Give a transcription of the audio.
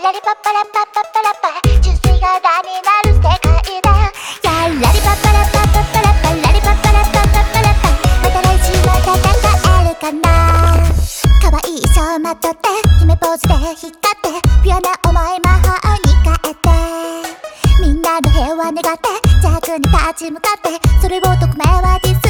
ラリパッパラッパッパッパラッパ純粋柄になる世界だ。やラリパッパラッパッパッパラッパラリパッパラッパッパッパラッパまた来週また戦えるかな。可愛い衣装まとって決めポーズで光ってピュアな思い魔法に変えてみんなの平和願って邪悪に立ち向かってそれを匿名はディス